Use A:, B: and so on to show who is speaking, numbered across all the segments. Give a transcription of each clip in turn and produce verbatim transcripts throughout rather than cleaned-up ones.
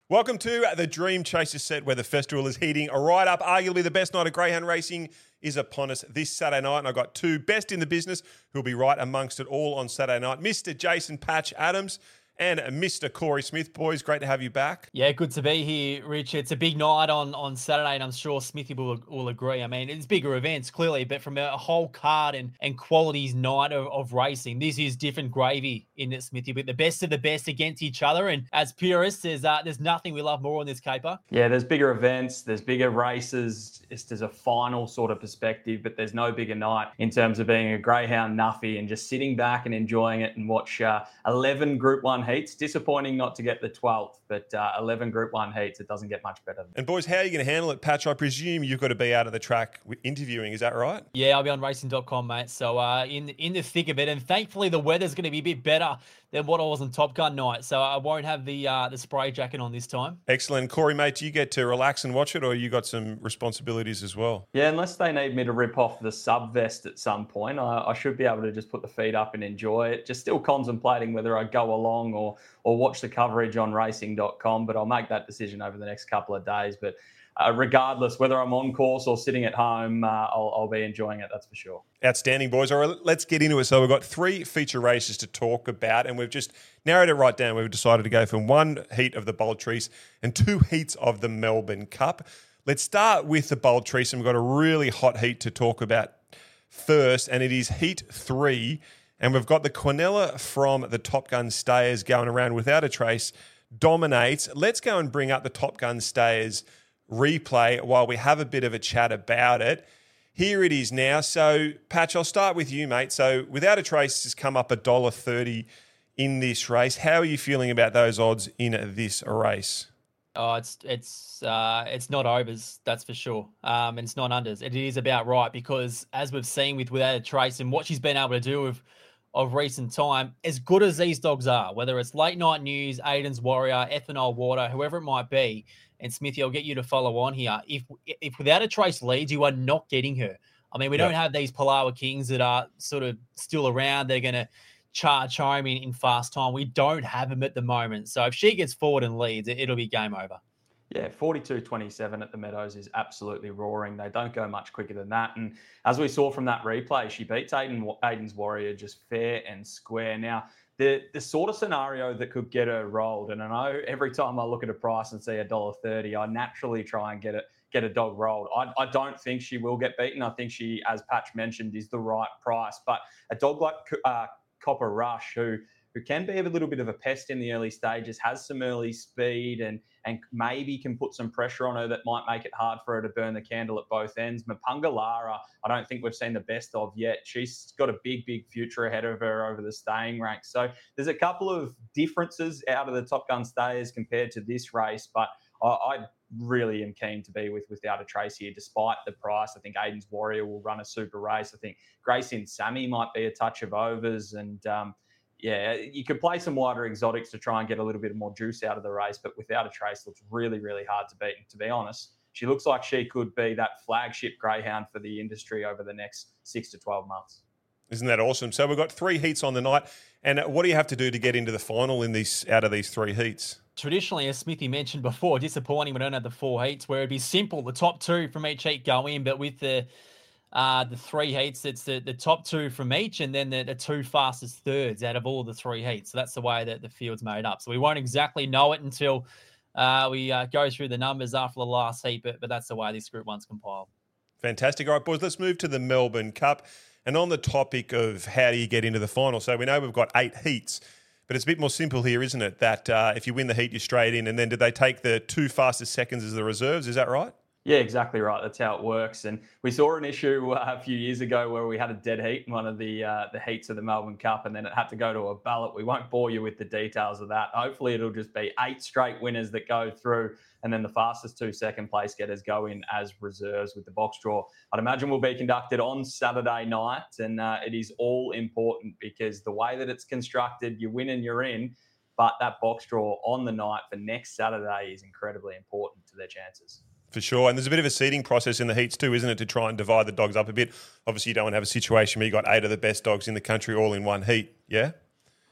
A: Welcome to the Dream Chaser set where the festival is heating right up. Arguably the best night of greyhound racing is upon us this Saturday night. And I've got two best in the business who'll be right amongst it all on Saturday night. Mister Jason Patch Adams and Mister Corey Smith. Boys, great to have you back.
B: Yeah, good to be here, Rich. It's a big night on, on Saturday, and I'm sure Smithy will, will agree. I mean, it's bigger events, clearly, but from a whole card and, and qualities night of, of racing, this is different gravy in it, Smithy. But the best of the best against each other, and as purists, there's, uh, there's nothing we love more on this caper.
C: Yeah, there's bigger events, there's bigger races, just as a final sort of perspective, but there's no bigger night in terms of being a greyhound nuffy and just sitting back and enjoying it and watch uh, eleven Group one heats. Disappointing not to get the twelfth, but uh, eleven Group one heats, it doesn't get much better.
A: And boys, how are you going to handle it, Patch? I presume you've got to be out of the track interviewing, is that right?
B: Yeah, I'll be on racing dot com, mate. So uh, in, in the thick of it, and thankfully the weather's going to be a bit better than what I was on Top Gun night, so I won't have the uh, the spray jacket on this time.
A: Excellent. Corey, mate, do you get to relax and watch it, or you got some responsibilities as well?
C: Yeah, unless they need me to rip off the sub vest at some point, I, I should be able to just put the feet up and enjoy it. Just still contemplating whether I go along or or watch the coverage on racing dot com, but I'll make that decision over the next couple of days. But uh, regardless, whether I'm on course or sitting at home, uh, I'll, I'll be enjoying it, that's for sure.
A: Outstanding, boys. All right, let's get into it. So we've got three feature races to talk about, and we've just narrowed it right down. We've decided to go from one heat of the Bold Trease and two heats of the Melbourne Cup. Let's start with the Bold Trease, and we've got a really hot heat to talk about first, and it is heat three. And we've got the Quinella from the Top Gun Stayers going around Without a Trace, dominates. Let's go and bring up the Top Gun Stayers replay while we have a bit of a chat about it. Here it is now. So, Patch, I'll start with you, mate. So, Without a Trace has come up one dollar thirty in this race. How are you feeling about those odds in this race?
B: Oh, it's it's uh, it's not overs, that's for sure. Um, and it's not unders. It is about right because, as we've seen with Without a Trace and what she's been able to do with of recent time, as good as these dogs are, whether it's Late Night News, Aiden's Warrior, Ethanol Water, whoever it might be, and Smithy, I'll get you to follow on here. If if Without a Trace leads, you are not getting her. I mean, we yep. don't have these Palawa Kings that are sort of still around. They're going to charge home in, in fast time. We don't have them at the moment. So if she gets forward and leads, it, it'll be game over.
C: Yeah, forty-two twenty-seven at the Meadows is absolutely roaring. They don't go much quicker than that. And as we saw from that replay, she beats Aiden, Aiden's Warrior just fair and square. Now, the the sort of scenario that could get her rolled, and I know every time I look at a price and see one dollar thirty, I naturally try and get it get a dog rolled. I, I don't think she will get beaten. I think she, as Patch mentioned, is the right price. But a dog like uh, Copper Rush, who who can be a little bit of a pest in the early stages, has some early speed and and maybe can put some pressure on her that might make it hard for her to burn the candle at both ends. Mapunga Lara, I don't think we've seen the best of yet. She's got a big, big future ahead of her over the staying ranks. So there's a couple of differences out of the Top Gun Stayers compared to this race, but I, I really am keen to be with Without a Trace here, despite the price. I think Aiden's Warrior will run a super race. I think Grace in Sammy might be a touch of overs, and um, yeah, you could play some wider exotics to try and get a little bit more juice out of the race, but Without a Trace looks really, really hard to beat. And to be honest, she looks like she could be that flagship greyhound for the industry over the next six to twelve months.
A: Isn't that awesome? So we've got three heats on the night. And what do you have to do to get into the final in these out of these three heats?
B: Traditionally, as Smithy mentioned before, disappointing we don't have the four heats where it'd be simple. The top two from each heat go in, but with the Uh, the three heats, it's the, the top two from each and then the, the two fastest thirds out of all the three heats. So that's the way that the field's made up. So we won't exactly know it until uh, we uh, go through the numbers after the last heat, but, but that's the way this Group one's compiled.
A: Fantastic. All right, boys, let's move to the Melbourne Cup. And on the topic of how do you get into the final, so we know we've got eight heats, but it's a bit more simple here, isn't it? That uh, if you win the heat, you're straight in. And then did they take the two fastest seconds as the reserves? Is that right?
C: Yeah, exactly right. That's how it works. And we saw an issue uh, a few years ago where we had a dead heat in one of the uh, the heats of the Melbourne Cup, and then it had to go to a ballot. We won't bore you with the details of that. Hopefully it'll just be eight straight winners that go through, and then the fastest two second place getters go in as reserves with the box draw. I'd imagine will be conducted on Saturday night, and uh, it is all important because the way that it's constructed, you win and you're in, but that box draw on the night for next Saturday is incredibly important to their chances.
A: For sure. And there's a bit of a seeding process in the heats too, isn't it, to try and divide the dogs up a bit? Obviously, you don't want to have a situation where you've got eight of the best dogs in the country all in one heat, yeah?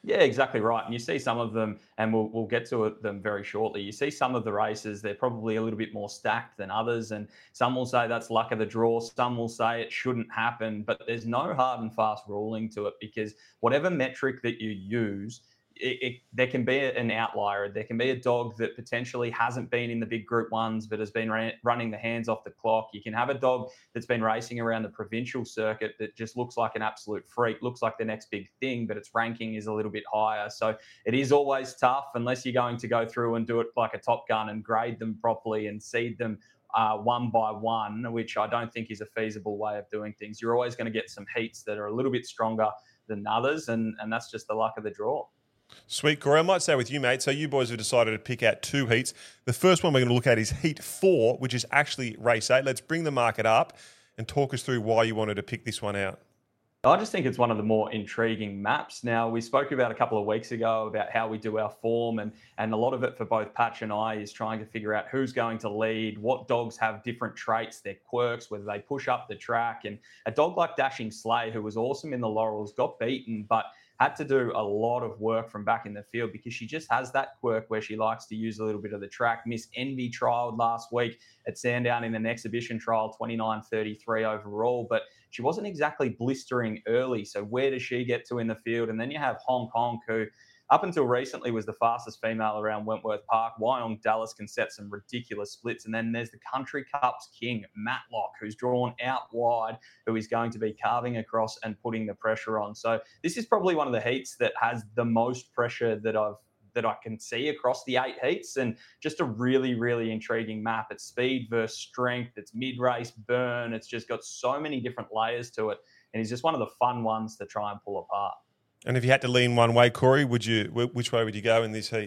C: Yeah, exactly right. And you see some of them, and we'll, we'll get to it, them very shortly. You see some of the races, they're probably a little bit more stacked than others. And some will say that's luck of the draw. Some will say it shouldn't happen. But there's no hard and fast ruling to it, because whatever metric that you use, it, it, there can be an outlier. There can be a dog that potentially hasn't been in the big group ones, but has been ra- running the hands off the clock. You can have a dog that's been racing around the provincial circuit that just looks like an absolute freak, looks like the next big thing, but its ranking is a little bit higher. So it is always tough unless you're going to go through and do it like a Top Gun and grade them properly and seed them uh, one by one, which I don't think is a feasible way of doing things. You're always going to get some heats that are a little bit stronger than others, and, and that's just the luck of the draw.
A: Sweet, Corey. I might say with you, mate. So you boys have decided to pick out two heats. The first one we're going to look at is Heat Four, which is actually race eight. Let's bring the market up and talk us through why you wanted to pick this one out.
C: I just think it's one of the more intriguing maps. Now, we spoke about a couple of weeks ago about how we do our form, and, and a lot of it for both Patch and I is trying to figure out who's going to lead, what dogs have different traits, their quirks, whether they push up the track. And a dog like Dashing Slay, who was awesome in the Laurels, got beaten, but had to do a lot of work from back in the field because she just has that quirk where she likes to use a little bit of the track. Miss Envy trialled last week at Sandown in an exhibition trial, twenty-nine thirty-three overall, but she wasn't exactly blistering early. So where does she get to in the field? And then you have Hong Kong, who up until recently was the fastest female around Wentworth Park. Wyong Dallas can set some ridiculous splits. And then there's the Country Cup's king, Matlock, who's drawn out wide, who is going to be carving across and putting the pressure on. So this is probably one of the heats that has the most pressure that I've that I can see across the eight heats, and just a really, really intriguing map. It's speed versus strength. It's mid-race burn. It's just got so many different layers to it. And it's just one of the fun ones to try and pull apart.
A: And if you had to lean one way, Corey, would you? Which way would you go in this heat?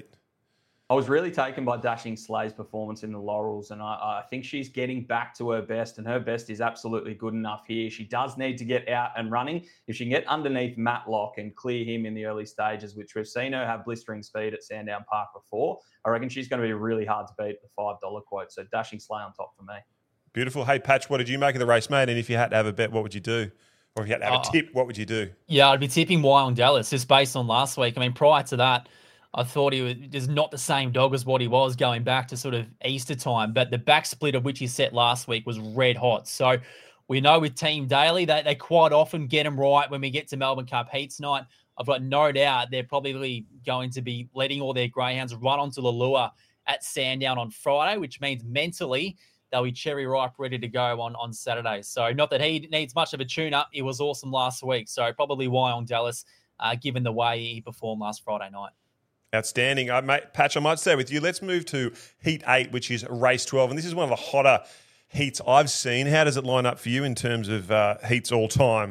C: I was really taken by Dashing Slay's performance in the Laurels, and I, I think she's getting back to her best, and her best is absolutely good enough here. She does need to get out and running. If she can get underneath Matlock and clear him in the early stages, which we've seen her have blistering speed at Sandown Park before, I reckon she's going to be really hard to beat at the five dollar quote. So Dashing Slay on top for me.
A: Beautiful. Hey, Patch, what did you make of the race, mate? And if you had to have a bet, what would you do? Or if you had to have
B: uh,
A: a tip, what would you do?
B: Yeah, I'd be tipping Wyong Dallas just based on last week. I mean, prior to that, I thought he was just not the same dog as what he was going back to sort of Easter time. But the back split of which he set last week was red hot. So we know with Team Daly, they, they quite often get them right when we get to Melbourne Cup Heats night. I've got no doubt they're probably going to be letting all their greyhounds run onto the lure at Sandown on Friday, which means mentally they'll be cherry ripe, ready to go on, on Saturday. So not that he needs much of a tune-up. He was awesome last week. So probably Wyong Dallas, uh, given the way he performed last Friday night.
A: Outstanding. Uh, mate, Patch, I might stay with you. Let's move to Heat eight, which is race twelve. And this is one of the hotter heats I've seen. How does it line up for you in terms of uh, heats all time?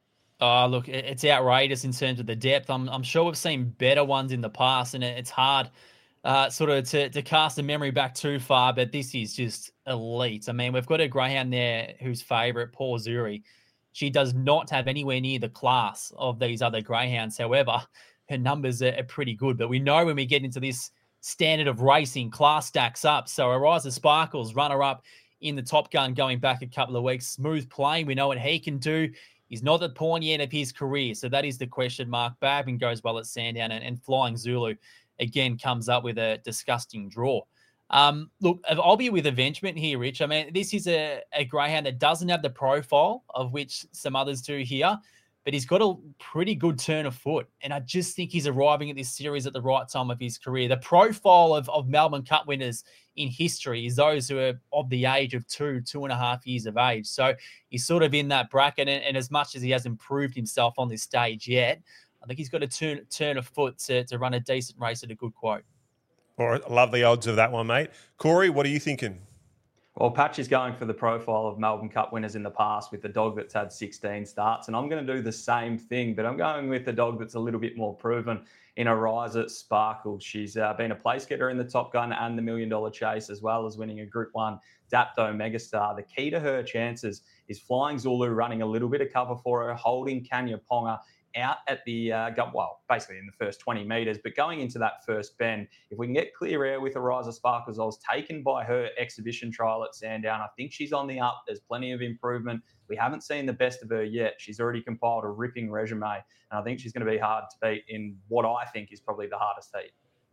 B: Oh, look, it's outrageous in terms of the depth. I'm, I'm sure we've seen better ones in the past, and it's hard uh, sort of to, to cast the memory back too far, but this is just elite. I mean, we've got a greyhound there who's favourite, Paul Zuri. She does not have anywhere near the class of these other greyhounds. However, her numbers are, are pretty good. But we know when we get into this standard of racing, class stacks up. So Ariza Sparkles, runner-up in the Top Gun going back a couple of weeks. Smooth playing. We know what he can do. He's not at the point yet of his career. So that is the question mark. Babin goes well at Sandown, and, and Flying Zulu, again, comes up with a disgusting draw. Um, look, I'll be with Avengement here, Rich. I mean, this is a, a greyhound that doesn't have the profile of which some others do here, but he's got a pretty good turn of foot. And I just think he's arriving at this series at the right time of his career. The profile of, of Melbourne Cup winners in history is those who are of the age of two, two and a half years of age. So he's sort of in that bracket. And, and as much as he hasn't proved himself on this stage yet, I think he's got a turn, turn of foot to, to run a decent race at a good quote.
A: All right, love the odds of that one, mate. Corey, what are you thinking?
C: Well, Patch is going for the profile of Melbourne Cup winners in the past with the dog that's had sixteen starts, and I'm going to do the same thing, but I'm going with the dog that's a little bit more proven in Ariza Sparkles. She's uh, been a place getter in the Top Gun and the Million Dollar Chase, as well as winning a Group one Dapto Megastar. The key to her chances is Flying Zulu running a little bit of cover for her, holding Kanya Ponga out at the, uh, go, well, basically in the first twenty metres, but going into that first bend, if we can get clear air with Ariza Sparkles, I was taken by her exhibition trial at Sandown. I think she's on the up. There's plenty of improvement. We haven't seen the best of her yet. She's already compiled a ripping resume, and I think she's going to be hard to beat in what I think is probably the hardest heat.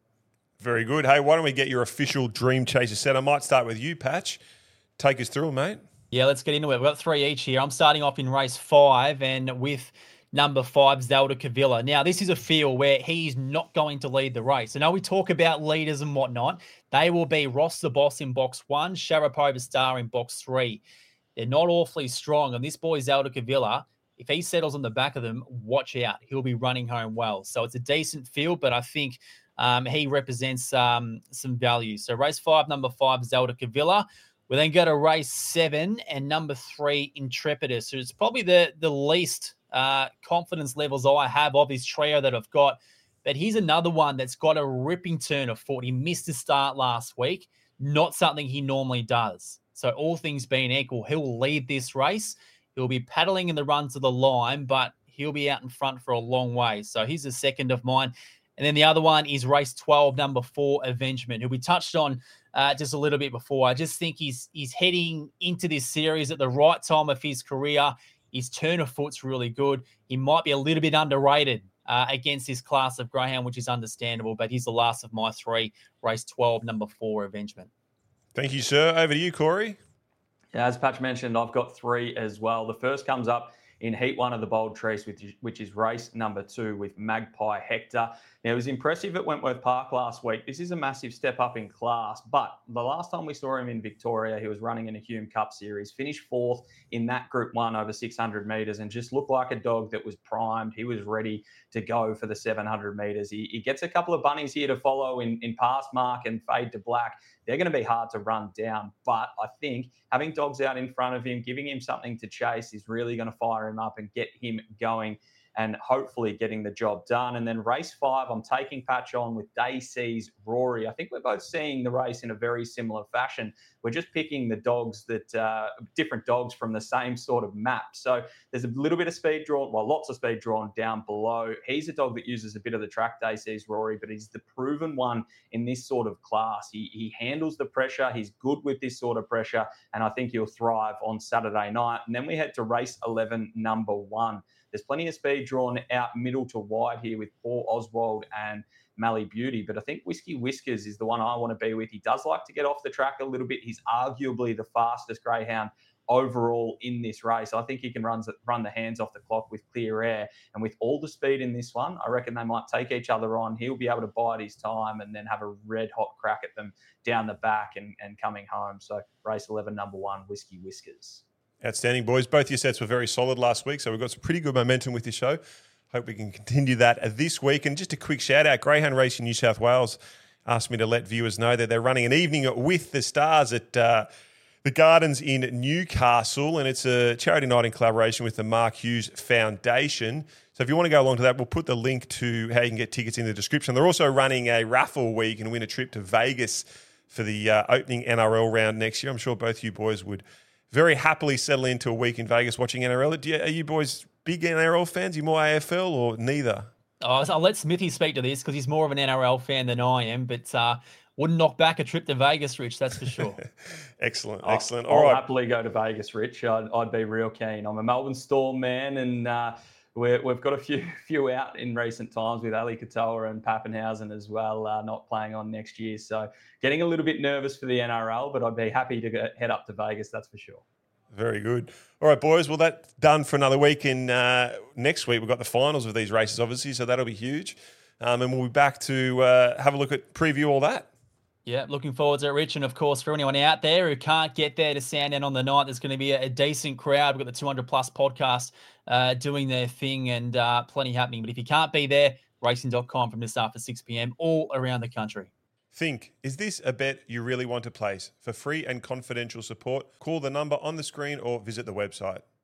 A: Very good. Hey, why don't we get your official Dream Chaser set? I might start with you, Patch. Take us through, mate.
B: Yeah, let's get into it. We've got three each here. I'm starting off in race five and with number five, Zelda Cavilla. Now, this is a field where he's not going to lead the race. I know we talk about leaders and whatnot. They will be Ross the Boss in box one, Sharapova Star in box three. They're not awfully strong. And this boy, Zelda Cavilla, if he settles on the back of them, watch out. He'll be running home well. So it's a decent field, but I think um, he represents um, some value. So race five, number five, Zelda Cavilla. We then go to race seven and number three, Intrepidus. So it's probably the, the least uh, confidence levels I have of his trio that I've got. But he's another one that's got a ripping turn of foot. He missed the start last week. Not something he normally does. So all things being equal, he'll lead this race. He'll be paddling in the run to the line, but he'll be out in front for a long way. So he's the second of mine. And then the other one is race twelve, number four, Avengement, who we touched on uh, just a little bit before. I just think he's he's heading into this series at the right time of his career. His turn of foot's really good. He might be a little bit underrated uh, against this class of greyhound, which is understandable, but he's the last of my three. Race twelve, number four, Avengement.
A: Thank you, sir. Over to you, Corey.
C: Yeah, as Patch mentioned, I've got three as well. The first comes up in heat one of the Bold Trees, which, which is race number two with Magpie Hector. Now, it was impressive at Wentworth Park last week. This is a massive step up in class, but the last time we saw him in Victoria, he was running in a Hume Cup series, finished fourth in that Group one over six hundred metres and just looked like a dog that was primed. He was ready to go for the seven hundred metres. He, he gets a couple of bunnies here to follow in, in Past Mark and Fade to Black. They're going to be hard to run down, but I think having dogs out in front of him, giving him something to chase is really going to fire him up and get him going and hopefully getting the job done. And then race five, I'm taking Patch on with Day C's Rory. I think we're both seeing the race in a very similar fashion. We're just picking the dogs that, uh, different dogs from the same sort of map. So there's a little bit of speed drawn, well, lots of speed drawn down below. He's a dog that uses a bit of the track, Day C's Rory, but he's the proven one in this sort of class. He, he handles the pressure. He's good with this sort of pressure, and I think he'll thrive on Saturday night. And then we head to race eleven, number one. There's plenty of speed drawn out middle to wide here with Paul Oswald and Mally Beauty, but I think Whiskey Whiskers is the one I want to be with. He does like to get off the track a little bit. He's arguably the fastest greyhound overall in this race. I think he can run, run the hands off the clock with clear air. And with all the speed in this one, I reckon they might take each other on. He'll be able to bide his time and then have a red hot crack at them down the back and, and coming home. So race eleven, number one, Whiskey Whiskers.
A: Outstanding, boys. Both your sets were very solid last week, so we've got some pretty good momentum with this show. Hope we can continue that this week. And just a quick shout-out, Greyhound Racing New South Wales asked me to let viewers know that they're running an evening with the stars at uh, the Gardens in Newcastle, and it's a charity night in collaboration with the Mark Hughes Foundation. So if you want to go along to that, we'll put the link to how you can get tickets in the description. They're also running a raffle where you can win a trip to Vegas for the uh, opening N R L round next year. I'm sure both you boys would very happily settle into a week in Vegas watching N R L. Do you, are you boys big N R L fans? Are you more A F L or neither?
B: Oh, I'll let Smithy speak to this because he's more of an N R L fan than I am, but uh, wouldn't knock back a trip to Vegas, Rich, that's for sure.
A: Excellent,
C: I'll,
A: excellent.
C: I'll
A: All right.
C: happily go to Vegas, Rich. I'd, I'd be real keen. I'm a Melbourne Storm man, and uh, we're, we've got a few few out in recent times with Ali Katoa and Pappenhausen as well, uh, not playing on next year. So getting a little bit nervous for the N R L, but I'd be happy to go, head up to Vegas, that's for sure.
A: Very good. All right, boys. Well, that's done for another week. And uh, next week, we've got the finals of these races, obviously, so that'll be huge. Um, and we'll be back to uh, have a look at, preview all that.
B: Yeah, looking forward to it, Rich. And, of course, for anyone out there who can't get there to Sandown on the night, there's going to be a, a decent crowd. We've got the two hundred plus podcast uh, doing their thing and uh, plenty happening. But if you can't be there, racing dot com from just after six p.m. all around the country.
A: Think, is this a bet you really want to place? For free and confidential support, call the number on the screen or visit the website.